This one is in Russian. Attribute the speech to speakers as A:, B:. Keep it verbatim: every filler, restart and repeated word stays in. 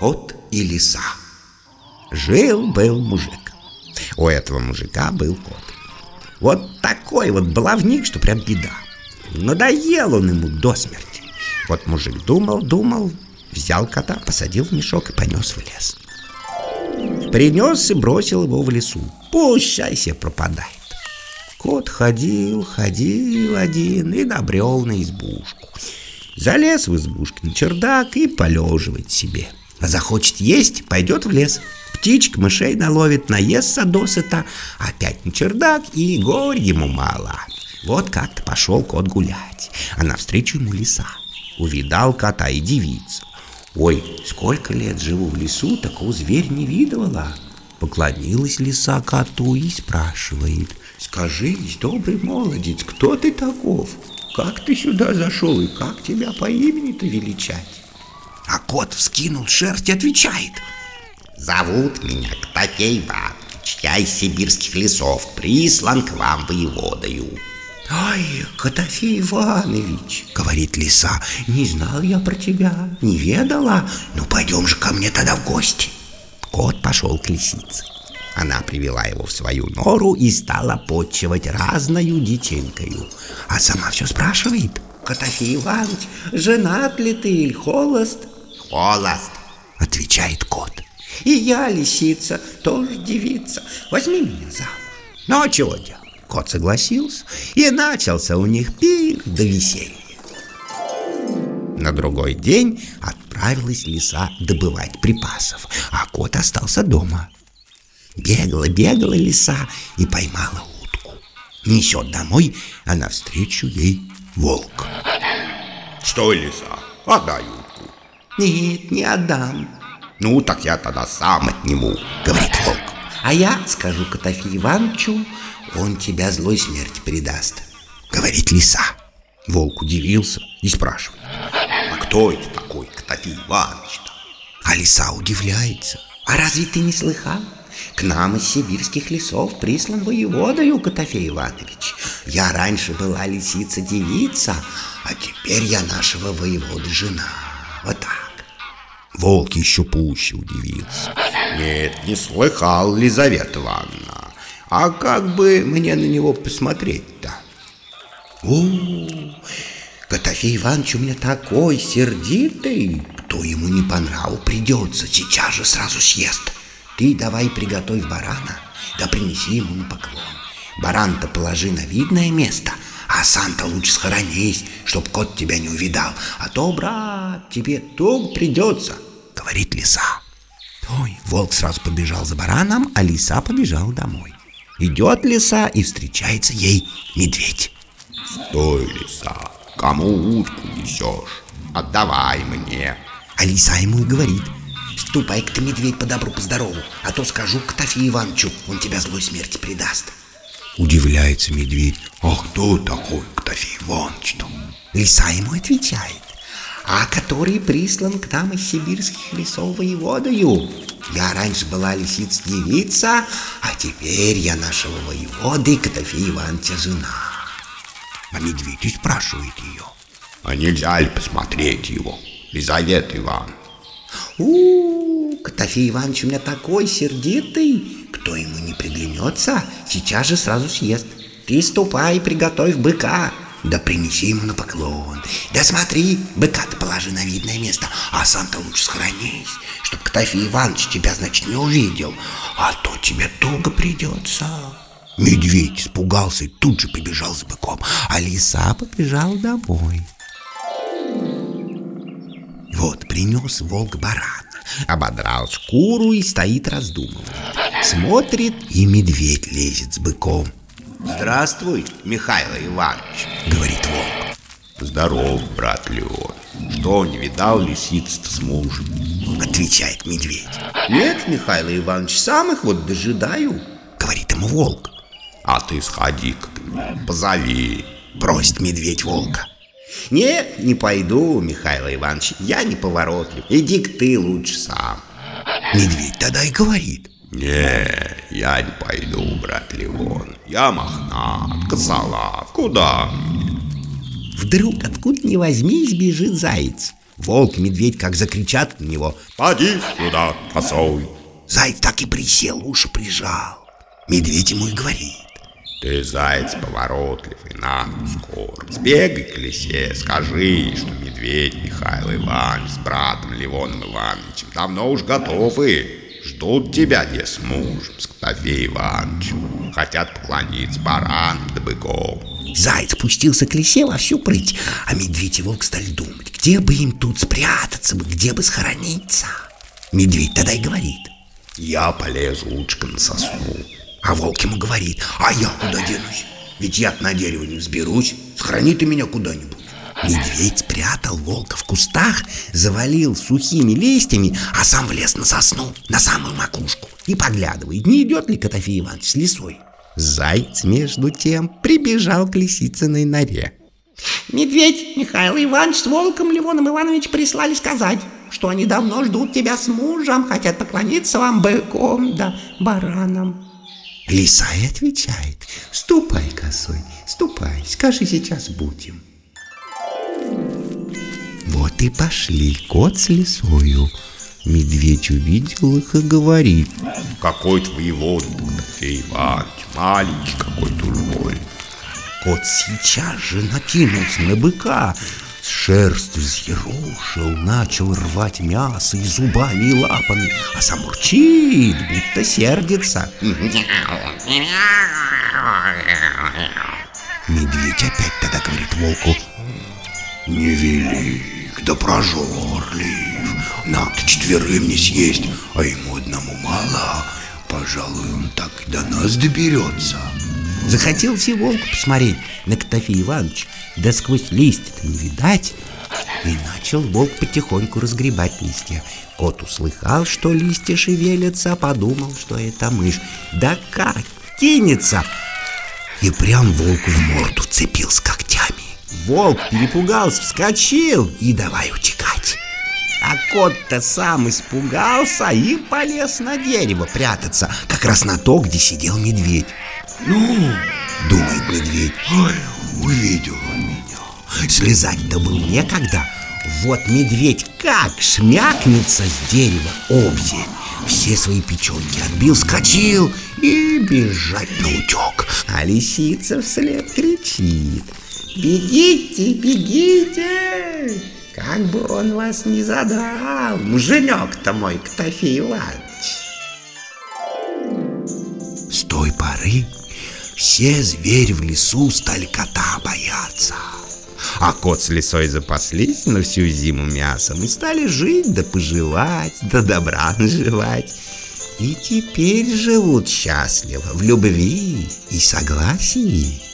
A: Кот и лиса. Жил-был мужик. У этого мужика был кот. Вот такой вот баловник, что прям беда. Надоел он ему до смерти. Вот мужик думал, думал, взял кота, посадил в мешок и понес в лес. Принес и бросил его в лесу. Пущай себе пропадает. Кот ходил, ходил один и набрел на избушку. Залез в избушку на чердак и полеживает себе. А захочет есть, пойдет в лес. Птичек, мышей наловит, наестся досыта, опять на чердак, и горь ему мало. Вот как-то пошел кот гулять, а навстречу ему лиса. Увидал кота и дивится. Ой, сколько лет живу в лесу, такого зверя не видывала. Поклонилась лиса коту и спрашивает: скажись, добрый молодец, кто ты таков? Как ты сюда зашел и как тебя по имени-то величать? А кот вскинул шерсть и отвечает: зовут меня Котофей Иванович, я из сибирских лесов, прислан к вам воеводою. Ай, Котофей Иванович, говорит лиса, не знал я про тебя, не ведала. Ну пойдем же ко мне тогда в гости. Кот пошел к лисице. Она привела его в свою нору и стала подчивать разною детенькою. А сама все спрашивает: Котофей Иванович, женат ли ты или холост? Холост, отвечает кот. И я, лисица, тоже девица, возьми меня замуж. Ну а чего делать? Кот согласился, и начался у них пир до веселья. На другой день отправилась лиса добывать припасов, а кот остался дома. Бегала-бегала лиса и поймала утку. Несет домой, а навстречу ей волк. Что, лиса, отдай утку? Нет, не отдам. Ну, так я тогда сам отниму, говорит волк. А я скажу Котофею Ивановичу, он тебя злой смерти предаст, говорит лиса. Волк удивился и спрашивает: а кто это такой Котофей Иванович-то? А лиса удивляется: а разве ты не слыхал? К нам из сибирских лесов прислан воеводою Котофей Иванович. Я раньше была лисица-девица, а теперь я нашего воеводы жена. Вот так. Волк еще пуще удивился. Нет, не слыхал, Лизавета Ивановна. А как бы мне на него посмотреть-то? О, Котофей Иванович у меня такой сердитый, кто ему не по нраву придется, сейчас же сразу съест. Ты давай приготовь барана, да принеси ему на поклон. Баран-то положи на видное место, а сам-то лучше схоронись, чтоб кот тебя не увидал. А то, брат, тебе туго придется, говорит лиса. Ой, волк сразу побежал за бараном, а лиса побежала домой. Идет лиса, и встречается ей медведь. Стой, лиса, кому утку несешь? Отдавай мне. А лиса ему и говорит: ступай-ка ты, медведь, по добру, по здорову, а то скажу Котофею Ивановичу, он тебя злой смерти предаст. Удивляется медведь: а кто такой Котофей Иванович-то? Лиса ему отвечает: а который прислан к нам из сибирских лесов воеводою. Я раньше была лисица-девица, а теперь я нашего воеводы Котофея Ивановича жена. А медведь и спрашивает ее: а нельзя ли посмотреть его, Лизавета Ивановна? У, Котофей Иванович у меня такой сердитый, кто ему не приглянется, сейчас же сразу съест. Ты ступай, приготовь быка, да принеси ему на поклон. Да смотри, быка-то положи на видное место, а сам-то лучше схоронись, чтоб Котофей Иванович тебя, значит, не увидел, а то тебе туго придется. Медведь испугался и тут же побежал за быком, а лиса побежала домой. Вот принес волк барана, ободрал шкуру и стоит раздумывает. Смотрит, и медведь лезет с быком. Здравствуй, Михаил Иванович, говорит волк. Здоров, брат Леон. Что, не видал лисиц-то с мужем? Отвечает медведь. Нет, Михаил Иванович, сам их вот дожидаю, говорит ему волк. А ты сходи-ка к нему, позови, просит медведь волка. Нет, не пойду, Михаил Иванович, я не поворотлив. Иди-ка ты лучше сам. Медведь тогда и говорит: не, я не пойду, брат Леон. Я мохнат, косолап, куда? Вдруг, откуда ни возьмись, бежит заяц. Волк и медведь как закричат на него:
B: «Поди сюда, косой!»
A: Заяц так и присел, уши прижал. Медведь ему и говорит:
B: «Ты, заяц поворотливый, нахуй скоро. Сбегай к лисе, скажи, что медведь Михаил Иванович с братом Левоном Ивановичем давно уж готовы. Ждут тебя, где с мужем, с Котофеем Ивановичем. Хотят поклониться баранам да быком».
A: Заяц спустился к лисе во всю прыть, а медведь и волк стали думать, где бы им тут спрятаться бы, где бы схорониться. Медведь тогда и говорит:
B: «Я полезу лучше на сосну».
A: А волк ему говорит: «А я куда денусь? Ведь я на дерево не взберусь. Схорони ты меня куда-нибудь». Медведь спрятал волка в кустах, завалил сухими листьями, а сам влез на сосну, на самую макушку, и поглядывает, не идет ли Котофей Иванович с лисой. Заяц, между тем, прибежал к лисицыной норе. «Медведь Михаил Иванович с волком Левоном Иванович прислали сказать, что они давно ждут тебя с мужем, хотят поклониться вам быком да баранам». Лиса и отвечает: «Ступай, косой, ступай, скажи, сейчас будем». Вот и пошли кот с лисою. Медведь увидел их и говорит:
B: «Какой-то воевода, Котофей Иванович, маленький какой-то уж.
A: Кот сейчас же накинулся на быка, с шерстью взъерошил, начал рвать мясо и зубами, и лапами, а сам урчит, будто сердится. Медведь опять тогда говорит волку: «Невелик, да прожорлив, нам-то четверым не съесть, а ему одному мало, пожалуй, он так и до нас доберется». Захотелось и волку посмотреть на Котофея Ивановича, да сквозь листья-то не видать. И начал волк потихоньку разгребать листья. Кот услыхал, что листья шевелятся, подумал, что это мышь. Да как кинется! И прям волку в морду вцепился когтями. Волк перепугался, вскочил и давай утекать. А кот-то сам испугался и полез на дерево прятаться, как раз на то, где сидел медведь. «Ну, — думает медведь, — ой, увидел он меня. Слезать-то было некогда. Вот медведь как шмякнется с дерева обзень, все свои печенки отбил, скочил и бежать наутек. А лисица вслед кричит: «Бегите, бегите! Как бы он вас не задрал, муженек-то мой Котофей Иванович!» С той поры все звери в лесу стали кота бояться. А кот с лисой запаслись на всю зиму мясом и стали жить да поживать, да добра наживать. И теперь живут счастливо в любви и согласии.